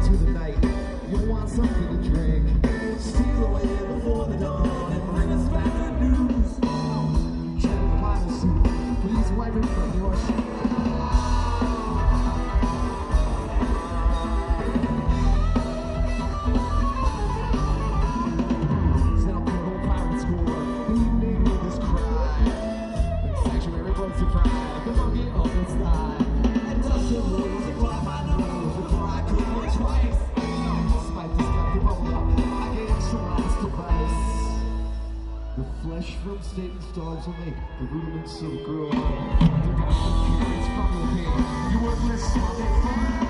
into the night. You want something to drink. Steal away before the dawn and bring us back the news. Check the Bible suit. Please wipe it from your shoe. Set up your whole pirate school. The evening with this cry. The sanctuary broke to cry. The monkey up its thigh. And dust the blues apply my nose before I could look twice. Despite this captive roller, I gave some last advice. The flesh from Satan's dogs will make the rudiments of growing up. They're gonna take kids from your pain. You worthless, small big fun.